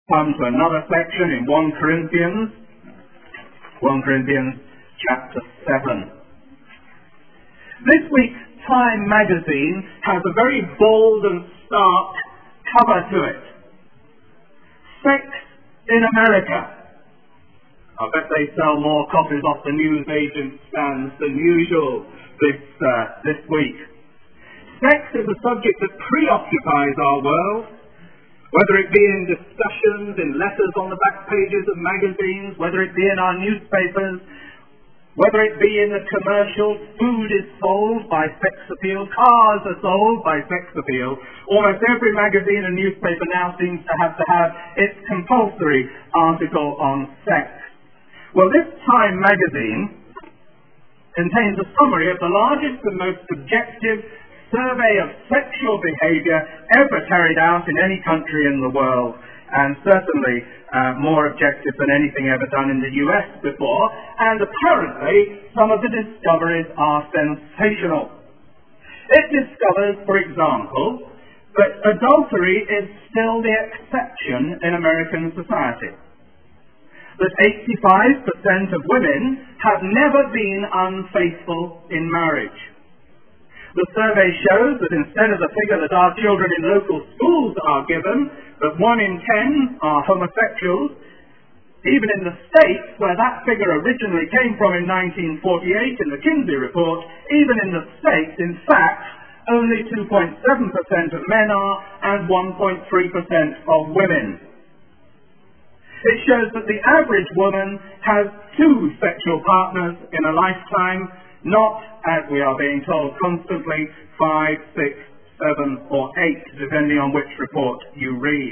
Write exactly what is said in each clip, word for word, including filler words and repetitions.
come to another section in First Corinthians, First Corinthians chapter seven. This week's Time magazine has a very bold and stark cover to it. Sex in America. I bet they sell more copies off the newsagent stands than usual this, uh, this week. Sex is a subject that preoccupies our world, whether it be in discussions, in letters on the back pages of magazines, whether it be in our newspapers, whether it be in the commercials. Food is sold by sex appeal, cars are sold by sex appeal. Almost every magazine and newspaper now seems to have to have its compulsory article on sex. Well, this Time magazine contains a summary of the largest and most objective survey of sexual behavior ever carried out in any country in the world, and certainly uh, more objective than anything ever done in the U S before, and apparently some of the discoveries are sensational. It discovers, for example, that adultery is still the exception in American society. That eighty-five percent of women have never been unfaithful in marriage. The survey shows that instead of the figure that our children in local schools are given, that one in ten are homosexuals, even in the States, where that figure originally came from in nineteen forty-eight in the Kinsey Report, even in the States, in fact, only two point seven percent of men are and one point three percent of women. It shows that the average woman has two sexual partners in a lifetime, not, as we are being told constantly, five, six, seven, or eight, depending on which report you read.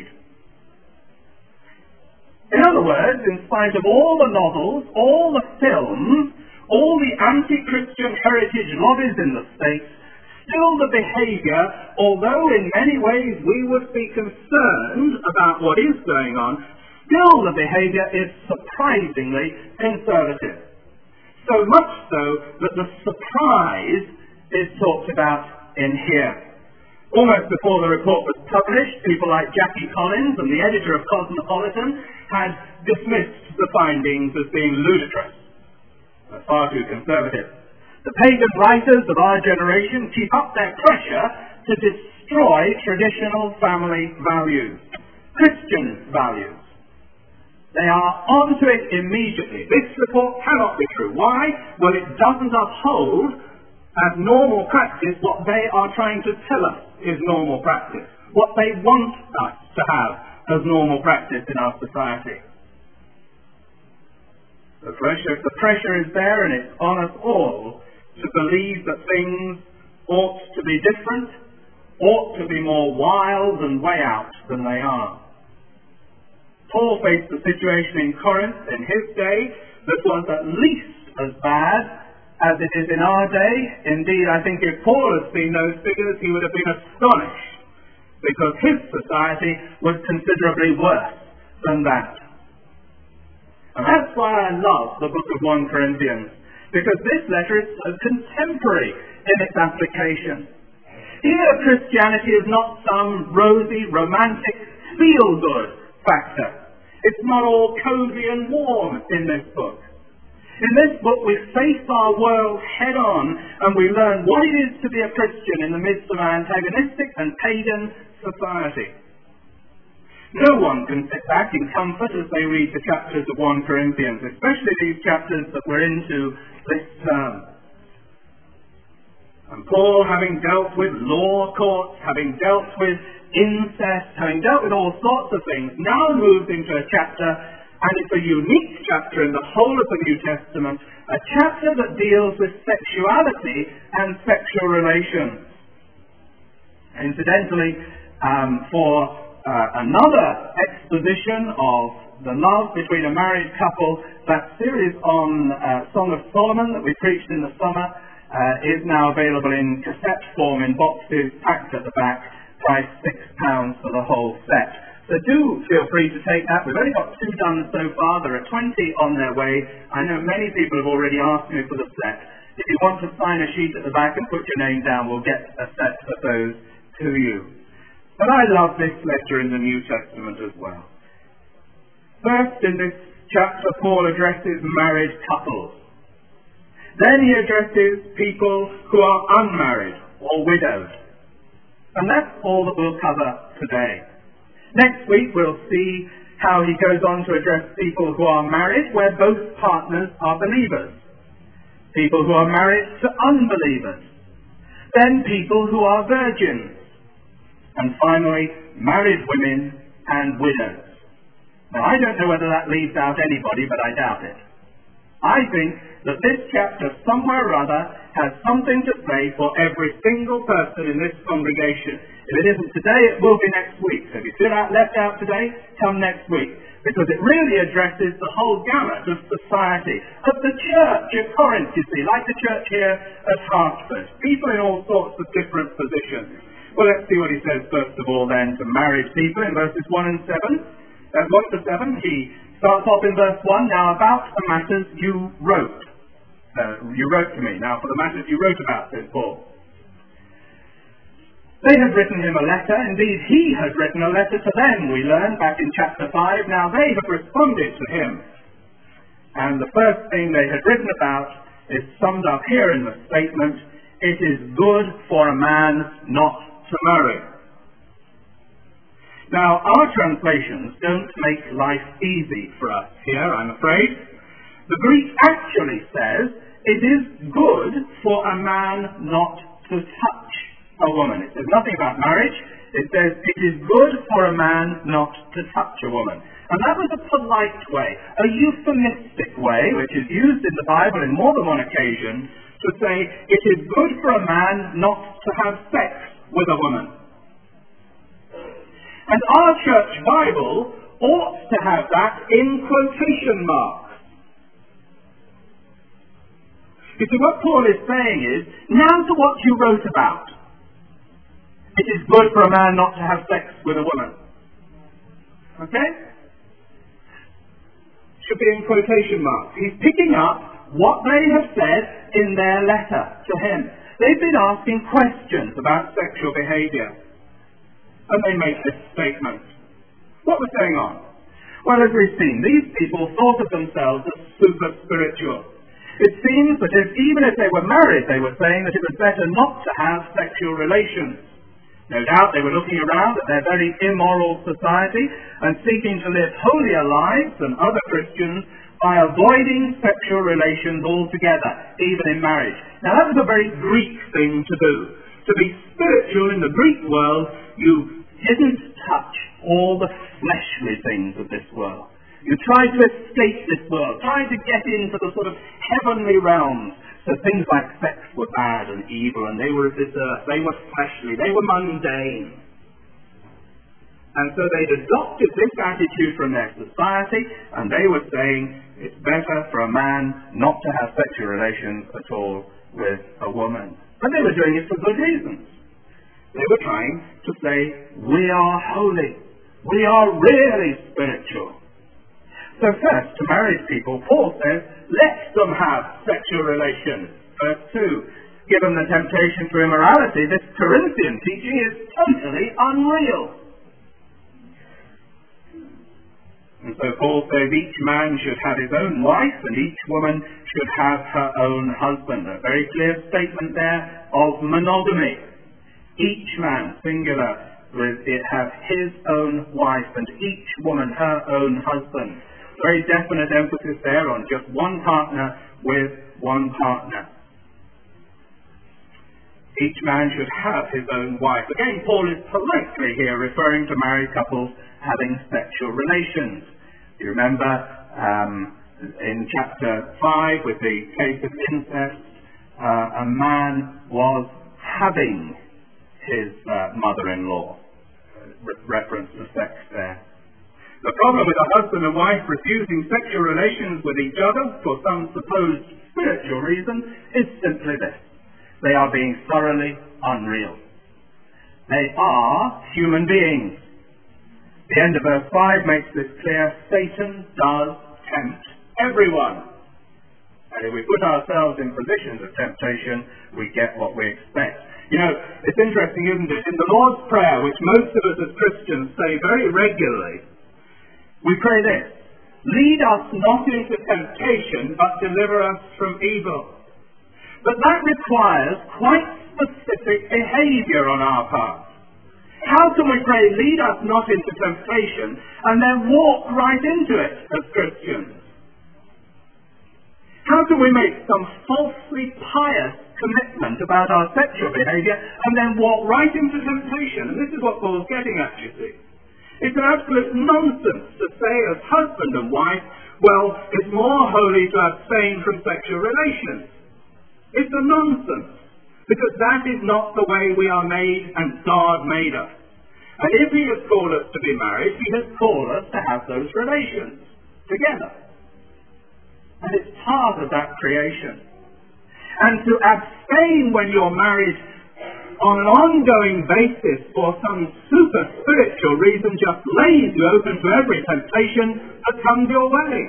In other words, in spite of all the novels, all the films, all the anti-Christian heritage lobbies in the States, still the behavior, although in many ways we would be concerned about what is going on, still the behavior is surprisingly conservative. So much so that the surprise is talked about in here. Almost before the report was published, people like Jackie Collins and the editor of Cosmopolitan had dismissed the findings as being ludicrous. They're far too conservative. The pagan writers of our generation keep up their pressure to destroy traditional family values, Christian values. They are onto it immediately. This report cannot be true. Why? Well, it doesn't uphold as normal practice what they are trying to tell us is normal practice, what they want us to have as normal practice in our society. The pressure, the pressure is there, and it's on us all to believe that things ought to be different, ought to be more wild and way out than they are. Paul faced a situation in Corinth in his day that was at least as bad as it is in our day. Indeed, I think if Paul had seen those figures, he would have been astonished, because his society was considerably worse than that. And that's why I love the book of First Corinthians, because this letter is so contemporary in its application. Here, Christianity is not some rosy, romantic, feel-good factor. It's not all cozy and warm in this book. In this book, we face our world head-on, and we learn what it is to be a Christian in the midst of an antagonistic and pagan society. No one can sit back in comfort as they read the chapters of First Corinthians, especially these chapters that we're into this term. And Paul, having dealt with law courts, having dealt with incest, having dealt with all sorts of things, now moves into a chapter, and it's a unique chapter in the whole of the New Testament, a chapter that deals with sexuality and sexual relations. Incidentally, um, for uh, another exposition of the love between a married couple, that series on uh, Song of Solomon that we preached in the summer uh, is now available in cassette form in boxes packed at the back, price six pounds for the whole set. So do feel free to take that. We've only got two done so far. There are twenty on their way. I know many people have already asked me for the set. If you want to sign a sheet at the back and put your name down, we'll get a set of those to you. But I love this letter in the New Testament as well. First, in this chapter, Paul addresses married couples. Then he addresses people who are unmarried or widowed. And that's all that we'll cover today. Next week we'll see how he goes on to address people who are married where both partners are believers. People who are married to unbelievers. Then people who are virgins. And finally, married women and widows. Now, I don't know whether that leaves out anybody, but I doubt it. I think that this chapter, somewhere or other, has something to say for every single person in this congregation. If it isn't today, it will be next week. So if you feel out, left out today, come next week. Because it really addresses the whole gamut of society, of the church at Corinth, you see, like the church here at Hartford. People in all sorts of different positions. Well, let's see what he says first of all then to married people in verses one and seven. Uh, one to seven, he starts off in verse one, now about the matters you wrote. Uh, you wrote to me. Now for the matters you wrote about, says Paul. They had written him a letter. Indeed, he had written a letter to them, we learn back in chapter five. Now they have responded to him. And the first thing they had written about is summed up here in the statement, it is good for a man not to marry. Now, our translations don't make life easy for us here, I'm afraid. The Greek actually says, it is good for a man not to touch a woman. It says nothing about marriage. It says, it is good for a man not to touch a woman. And that was a polite way, a euphemistic way, which is used in the Bible in more than one occasion, to say, it is good for a man not to have sex with a woman. And our church Bible ought to have that in quotation marks. You see, what Paul is saying is, now to what you wrote about. It is good for a man not to have sex with a woman. Okay? Should be in quotation marks. He's picking up what they have said in their letter to him. They've been asking questions about sexual behavior. And they make this statement. What was going on? Well, as we've seen, these people thought of themselves as super spiritual. It seems that if, even if they were married, they were saying that it was better not to have sexual relations. No doubt they were looking around at their very immoral society and seeking to live holier lives than other Christians by avoiding sexual relations altogether, even in marriage. Now that was a very Greek thing to do. To be spiritual in the Greek world, you didn't touch all the fleshly things of this world. You tried to escape this world, tried to get into the sort of heavenly realms. So things like sex were bad and evil, and they were of this earth, they were fleshly, they were mundane. And so they'd adopted this attitude from their society, and they were saying it's better for a man not to have sexual relations at all with a woman. And they were doing it for good reasons. They were trying to say, we are holy. We are really spiritual. So first, to married people, Paul says, let them have sexual relations. Verse two, given the temptation to immorality, this Corinthian teaching is totally unreal. And so Paul says each man should have his own wife and each woman should have her own husband. A very clear statement there of monogamy. Each man, singular, will have his own wife and each woman her own husband. Very definite emphasis there on just one partner with one partner. Each man should have his own wife. Again, Paul is politely here referring to married couples having sexual relations. You remember um, in chapter five with the case of incest, uh, a man was having his uh, mother-in-law. Re- reference to sex there. The problem with a husband and wife refusing sexual relations with each other for some supposed spiritual reason is simply this. They are being thoroughly unreal. They are human beings. The end of verse five makes this clear. Satan does tempt everyone. And if we put ourselves in positions of temptation, we get what we expect. You know, it's interesting, isn't it? In the Lord's Prayer, which most of us as Christians say very regularly, we pray this: lead us not into temptation, but deliver us from evil. But that requires quite specific behavior on our part. How can we pray, lead us not into temptation, and then walk right into it as Christians? How can we make some falsely pious commitment about our sexual behavior and then walk right into temptation? And this is what Paul's getting at, you see. It's an absolute nonsense to say as husband and wife, well, it's more holy to abstain from sexual relations. It's a nonsense, because that is not the way we are made and God made us. And if he has called us to be married, he has called us to have those relations together. And it's part of that creation. And to abstain when you're married on an ongoing basis for some super spiritual reason just lays you open to every temptation that comes your way.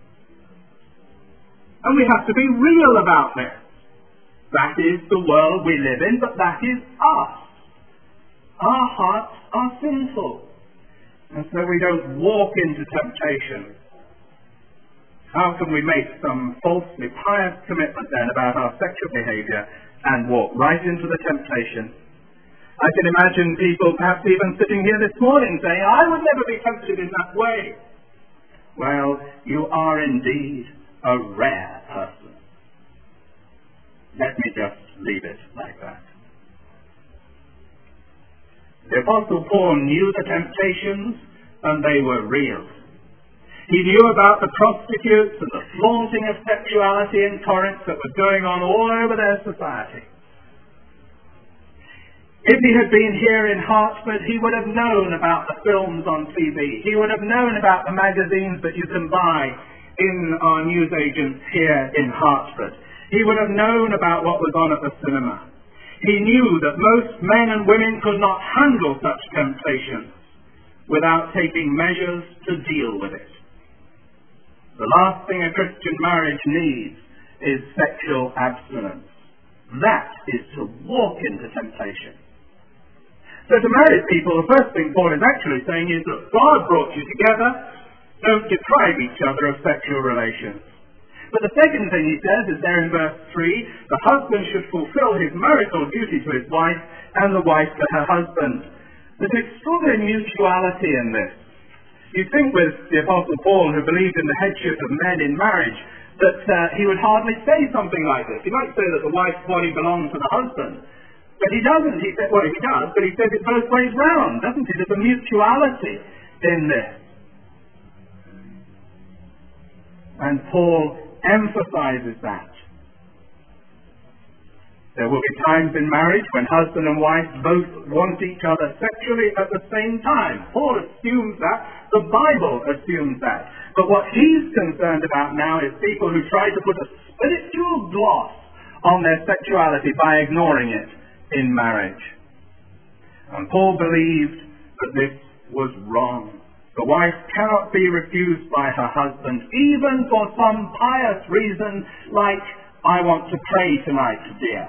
And we have to be real about this. That is the world we live in, but that is us. Our hearts are sinful, and so we don't walk into temptation. How can we make some falsely pious commitment then about our sexual behavior and walk right into the temptation? I can imagine people perhaps even sitting here this morning saying, I would never be tempted in that way. Well, you are indeed a rare person. Let me just leave it like that. The Apostle Paul knew the temptations, and they were real. He knew about the prostitutes and the flaunting of sexuality in Corinth that was going on all over their society. If he had been here in Hartford, he would have known about the films on T V. He would have known about the magazines that you can buy in our newsagents here in Hartford. He would have known about what was on at the cinema. He knew that most men and women could not handle such temptations without taking measures to deal with it. The last thing a Christian marriage needs is sexual abstinence. That is to walk into temptation. So to married people, the first thing Paul is actually saying is that God brought you together. Don't deprive each other of sexual relations. But the second thing he says is there in verse three, the husband should fulfill his marital duty to his wife and the wife to her husband. There's extraordinary mutuality in this. You'd think with the Apostle Paul, who believed in the headship of men in marriage, that uh, he would hardly say something like this. He might say that the wife's body belongs to the husband. But he doesn't. He said, well, he does, but he says it both ways round, doesn't he? There's a mutuality in this. And Paul emphasizes that. There will be times in marriage when husband and wife both want each other sexually at the same time. Paul assumes that. The Bible assumes that. But what he's concerned about now is people who try to put a spiritual gloss on their sexuality by ignoring it in marriage. And Paul believed that this was wrong. The wife cannot be refused by her husband, even for some pious reason like, I want to pray tonight, dear.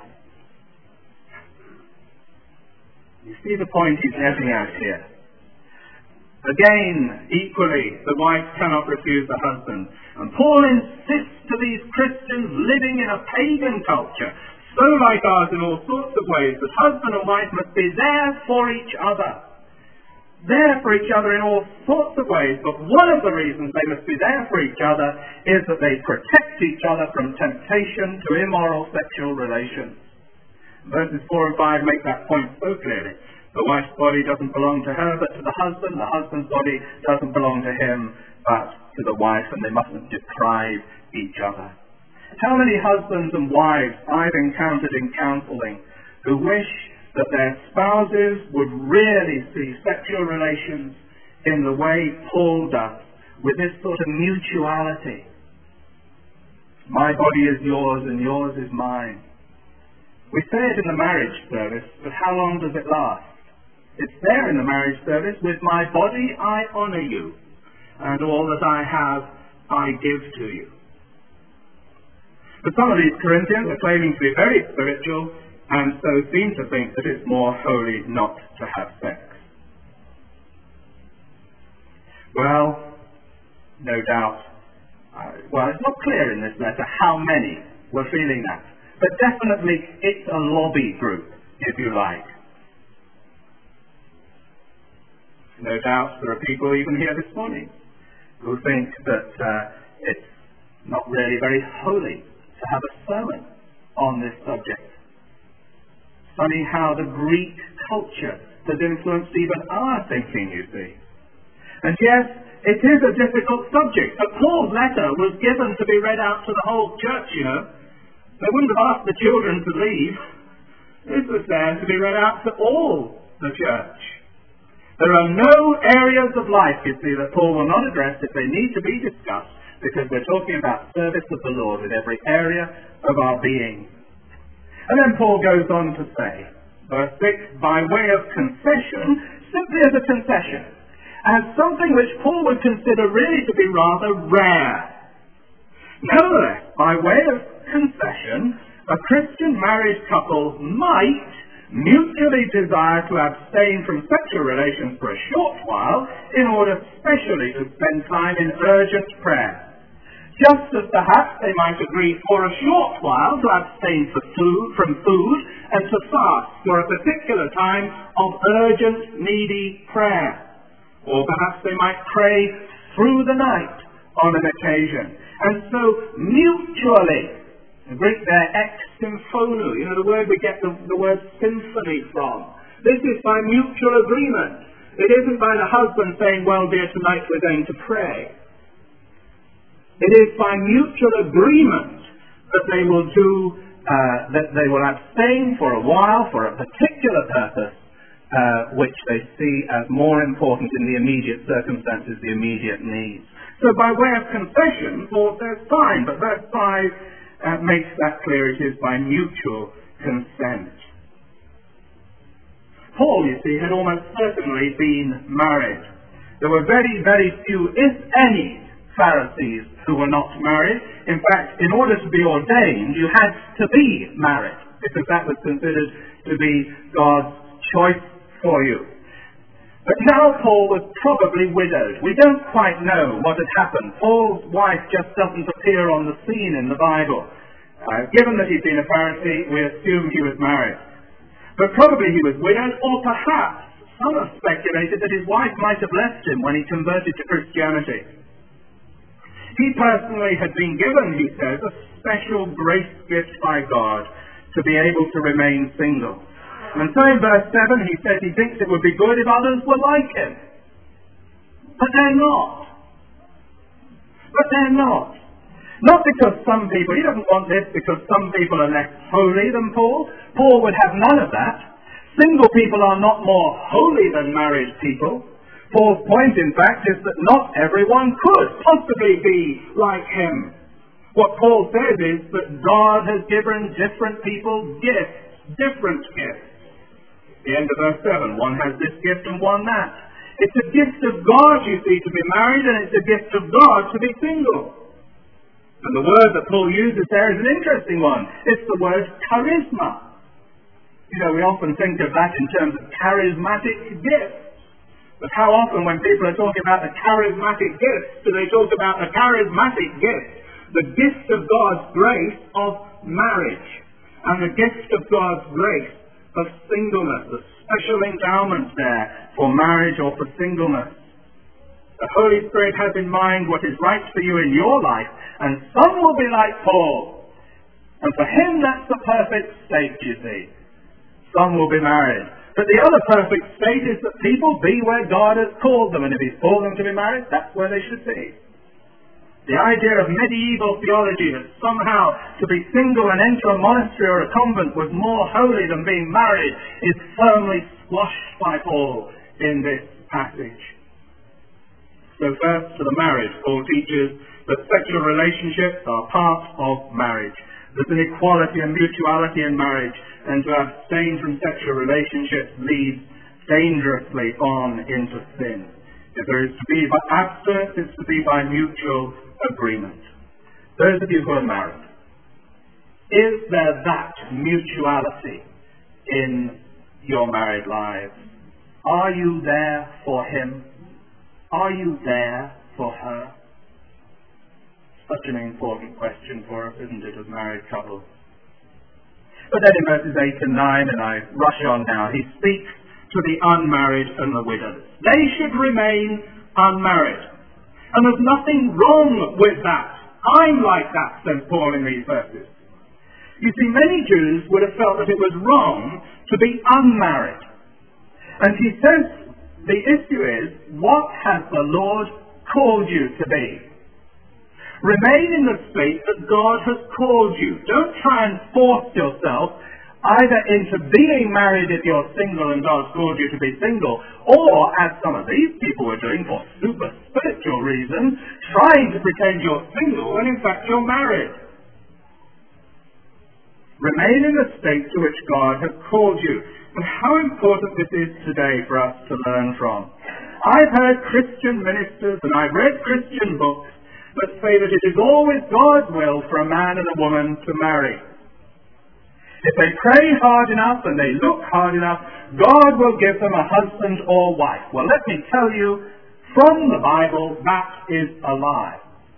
You see the point he's getting at here. Again, equally, the wife cannot refuse the husband. And Paul insists to these Christians living in a pagan culture, so like ours in all sorts of ways, that husband and wife must be there for each other. There for each other in all sorts of ways, but one of the reasons they must be there for each other is that they protect each other from temptation to immoral sexual relations. Verses four and five make that point so clearly. The wife's body doesn't belong to her, but to the husband. The husband's body doesn't belong to him, but to the wife, and they mustn't deprive each other. How many husbands and wives I've encountered in counseling who wish that their spouses would really see sexual relations in the way Paul does, with this sort of mutuality. My body is yours and yours is mine. We say it in the marriage service, but how long does it last? It's there in the marriage service, with my body I honour you, and all that I have I give to you. But some of these Corinthians are claiming to be very spiritual, and so seem to think that it's more holy not to have sex. Well, no doubt, uh, well, it's not clear in this letter how many were feeling that, but definitely it's a lobby group, if you like. No doubt there are people even here this morning who think that uh, it's not really very holy to have a sermon on this subject. Funny how the Greek culture has influenced even our thinking, you see. And yes, it is a difficult subject, but Paul's letter was given to be read out to the whole church, you know. They wouldn't have asked the children to leave. This was there to be read out to all the church. There are no areas of life, you see, that Paul will not address if they need to be discussed, because we're talking about service of the Lord in every area of our being. And then Paul goes on to say, verse six, by way of concession, simply as a concession, as something which Paul would consider really to be rather rare. Nevertheless, by way of concession, a Christian married couple might mutually desire to abstain from sexual relations for a short while in order specially to spend time in urgent prayer. Just as perhaps they might agree for a short while to abstain for food, from food and to fast for a particular time of urgent, needy prayer. Or perhaps they might pray through the night on an occasion. And so mutually, the Greek there, ex symphonu, you know the word we get the, the word symphony from. This is by mutual agreement. It isn't by the husband saying, well dear, tonight we're going to pray. It is by mutual agreement that they will do, uh, that they will abstain for a while for a particular purpose, uh, which they see as more important in the immediate circumstances, the immediate needs. So by way of confession, Paul says fine, but verse five uh, makes that clear. It is by mutual consent. Paul, you see, had almost certainly been married. There were very, very few, if any, Pharisees who were not married. In fact, in order to be ordained, you had to be married, because that was considered to be God's choice for you. But now Paul was probably widowed. We don't quite know what had happened. Paul's wife just doesn't appear on the scene in the Bible. Uh, given that he'd been a Pharisee, we assume he was married. But probably he was widowed, or perhaps some have speculated that his wife might have left him when he converted to Christianity. He personally had been given, he says, a special grace gift by God to be able to remain single. And so in verse seven he says he thinks it would be good if others were like him. But they're not. But they're not. Not because some people, he doesn't want this because some people are less holy than Paul. Paul would have none of that. Single people are not more holy than married people. Paul's point, in fact, is that not everyone could possibly be like him. What Paul says is that God has given different people gifts, different gifts. The end of verse seven, one has this gift and one that. It's a gift of God, you see, to be married, and it's a gift of God to be single. And the word that Paul uses there is an interesting one. It's the word charisma. You know, we often think of that in terms of charismatic gifts. But how often when people are talking about the charismatic gifts, do they talk about the charismatic gift, the gift of God's grace of marriage, and the gift of God's grace of singleness, the special endowment there for marriage or for singleness. The Holy Spirit has in mind what is right for you in your life, and some will be like Paul. And for him that's the perfect state, you see. Some will be married. But the other perfect state is that people be where God has called them, and if he's called them to be married, that's where they should be. The idea of medieval theology that somehow to be single and enter a monastery or a convent was more holy than being married is firmly squashed by Paul in this passage. So first, to the married, Paul teaches that sexual relationships are part of marriage. There's an equality and mutuality in marriage, and to abstain from sexual relationships leads dangerously on into sin. If there is to be by abstinence, it's to be by mutual agreement. Those of you who are married, is there that mutuality in your married lives? Are you there for him? Are you there for her? such an important question for us, isn't it, as married couples? But then in verses eight and nine, and I rush on now, he speaks to the unmarried and the widows. They should remain unmarried. And there's nothing wrong with that. I'm like that, says Paul in these verses. You see, many Jews would have felt that it was wrong to be unmarried. And he says the issue is, what has the Lord called you to be? Remain in the state that God has called you. Don't try and force yourself either into being married if you're single and God's called you to be single, or, as some of these people were doing for super spiritual reasons, trying to pretend you're single when in fact you're married. Remain in the state to which God has called you. And how important this is today for us to learn from. I've heard Christian ministers and I've read Christian books that say that it is always God's will for a man and a woman to marry. If they pray hard enough and they look hard enough, God will give them a husband or wife. Well, let me tell you, from the Bible, that is a lie.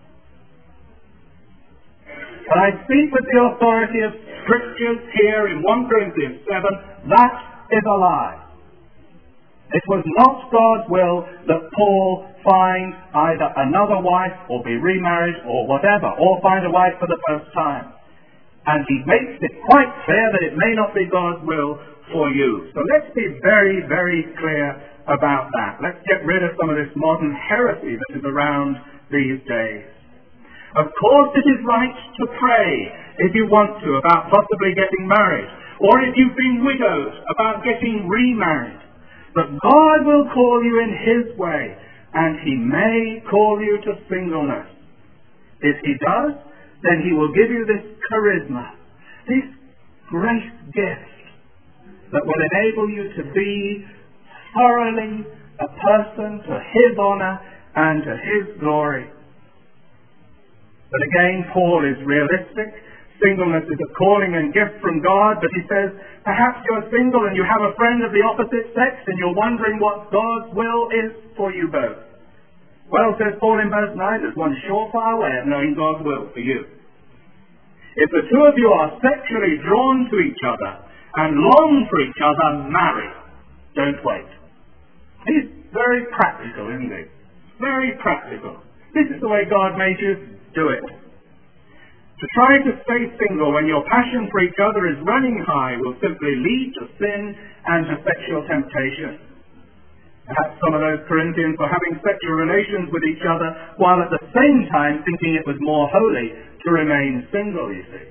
But I speak with the authority of Scriptures here in First Corinthians seven, that is a lie. It was not God's will that Paul find either another wife or be remarried or whatever, or find a wife for the first time. And he makes it quite clear that it may not be God's will for you. So let's be very, very clear about that. Let's get rid of some of this modern heresy that is around these days. Of course it is right to pray if you want to about possibly getting married, or if you've been widowed about getting remarried. But God will call you in His way, and He may call you to singleness. If He does, then He will give you this charisma, this grace gift that will enable you to be thoroughly a person to His honour and to His glory. But again, Paul is realistic. Singleness is a calling and gift from God, but he says, perhaps you're single and you have a friend of the opposite sex and you're wondering what God's will is for you both. Well, says Paul in verse nine, there's one surefire way of knowing God's will for you. If the two of you are sexually drawn to each other and long for each other, marry. Don't wait. He's very practical, isn't he? Very practical. This is the way God made you. Do it. To try to stay single when your passion for each other is running high will simply lead to sin and to sexual temptation. Perhaps some of those Corinthians were having sexual relations with each other while at the same time thinking it was more holy to remain single, you see.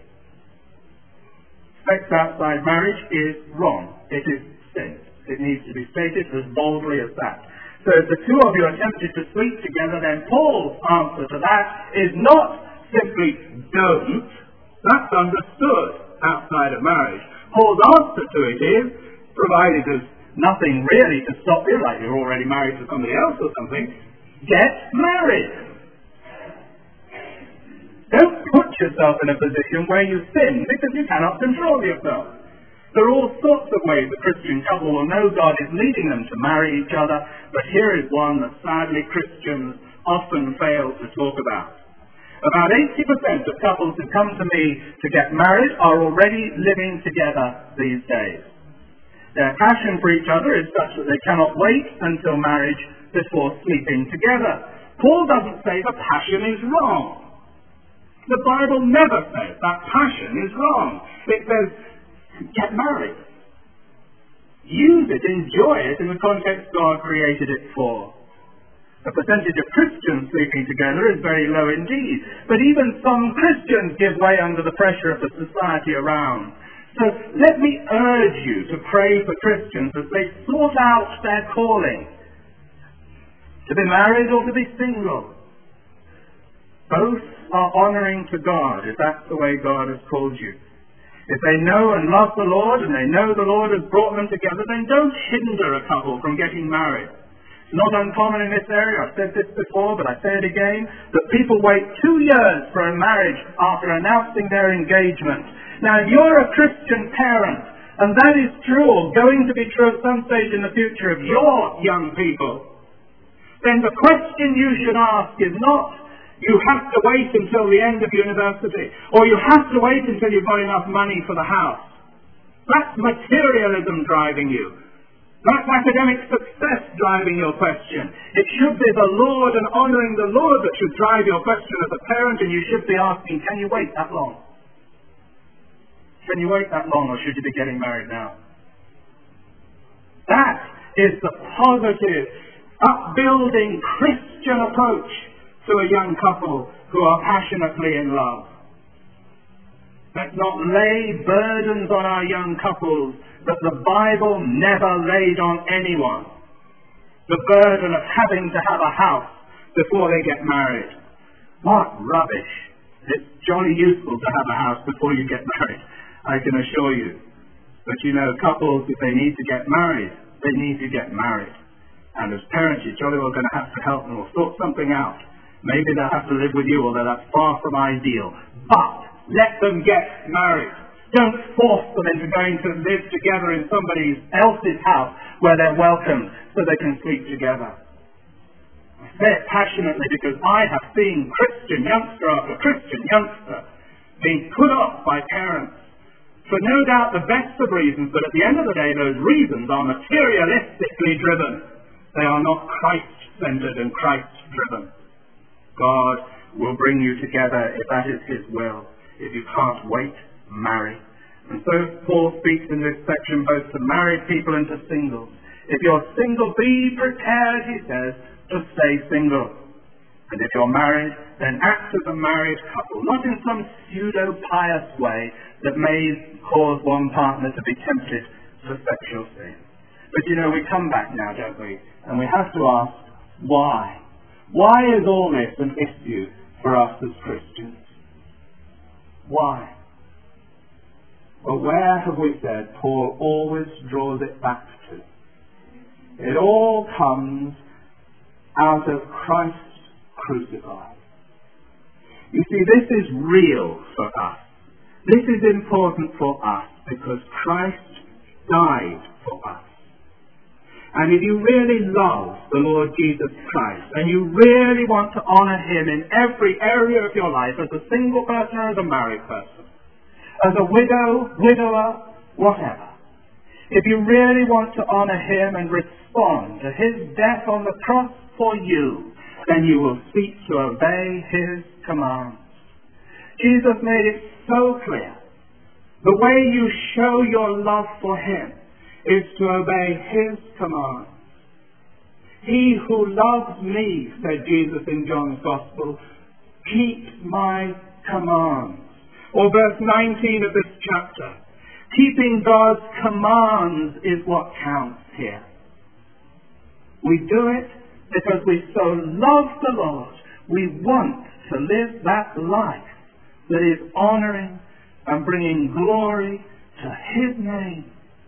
Sex outside marriage is wrong. It is sin. It needs to be stated as boldly as that. So if the two of you are tempted to sleep together, then Paul's answer to that is not simply don't. That's understood outside of marriage. Paul's answer to it is, provided there's nothing really to stop you, like you're already married to somebody else or something, get married. Don't put yourself in a position where you sin because you cannot control yourself. There are all sorts of ways the Christian couple will know God is leading them to marry each other, but here is one that sadly Christians often fail to talk about. About eighty percent of couples who come to me to get married are already living together these days. Their passion for each other is such that they cannot wait until marriage before sleeping together. Paul doesn't say the passion is wrong. The Bible never says that passion is wrong. It says, get married. Use it, enjoy it in the context God created it for. The percentage of Christians sleeping together is very low indeed, but even some Christians give way under the pressure of the society around. So let me urge you to pray for Christians as they sort out their calling, to be married or to be single. Both are honouring to God, if that's the way God has called you. If they know and love the Lord, and they know the Lord has brought them together, then don't hinder a couple from getting married. It's not uncommon in this area, I've said this before, but I say it again, that people wait two years for a marriage after announcing their engagement. Now, if you're a Christian parent, and that is true, or going to be true at some stage in the future of your young people, then the question you should ask is not, You have to wait until the end of university. Or you have to wait until you've got enough money for the house. That's materialism driving you. That's academic success driving your question. It should be the Lord and honouring the Lord that should drive your question as a parent, and you should be asking, can you wait that long? Can you wait that long, or should you be getting married now? That is the positive, upbuilding Christian approach to a young couple who are passionately in love. Let's not lay burdens on our young couples that the Bible never laid on anyone. The burden of having to have a house before they get married. What rubbish. It's jolly useful to have a house before you get married, I can assure you. But you know, couples, if they need to get married, they need to get married. And as parents, you're jolly well going to have to help them or sort something out. Maybe they'll have to live with you, although that's far from ideal. But let them get married. Don't force them into going to live together in somebody else's house where they're welcomed so they can sleep together. I say it passionately because I have seen Christian youngster after Christian youngster being put off by parents for no doubt the best of reasons, but at the end of the day those reasons are materialistically driven. They are not Christ-centered and Christ-driven. God will bring you together if that is His will. If you can't wait, marry. And so Paul speaks in this section both to married people and to singles. If you're single, be prepared, he says, to stay single. And if you're married, then act as a married couple, not in some pseudo-pious way that may cause one partner to be tempted to sexual sin. But you know, we come back now, don't we? And we have to ask, why? Why is all this an issue for us as Christians? Why? Well, where have we said Paul always draws it back to? It all comes out of Christ crucified. You see, this is real for us. This is important for us because Christ died for us. And if you really love the Lord Jesus Christ, and you really want to honour Him in every area of your life, as a single person or as a married person, as a widow, widower, whatever, if you really want to honour Him and respond to His death on the cross for you, then you will seek to obey His commands. Jesus made it so clear. The way you show your love for Him is to obey His commands. He who loves me, said Jesus in John's Gospel, keeps my commands. Or verse nineteen of this chapter, keeping God's commands is what counts here. We do it because we so love the Lord, we want to live that life that is honouring and bringing glory to His name.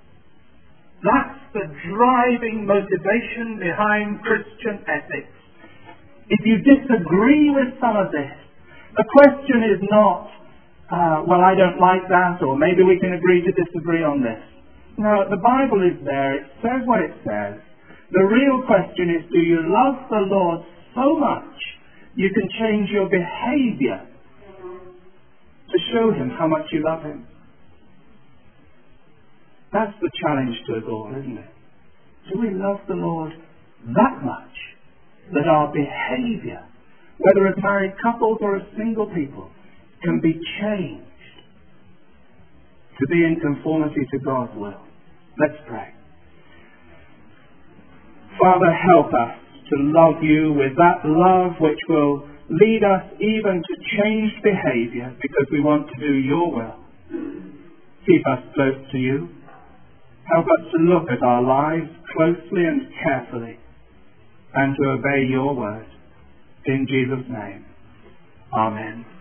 That's the driving motivation behind Christian ethics. If you disagree with some of this, the question is not, uh, well, I don't like that, or maybe we can agree to disagree on this. No, the Bible is there. It says what it says. The real question is, do you love the Lord so much you can change your behavior to show Him how much you love Him? That's the challenge to us all, isn't it? Do we love the Lord that much that our behavior, whether as married couples or as single people, can be changed to be in conformity to God's will? Let's pray. Father, help us to love You with that love which will lead us even to changed behavior because we want to do Your will. Keep us close to You. Help us to look at our lives closely and carefully and to obey Your word. In Jesus' name, amen.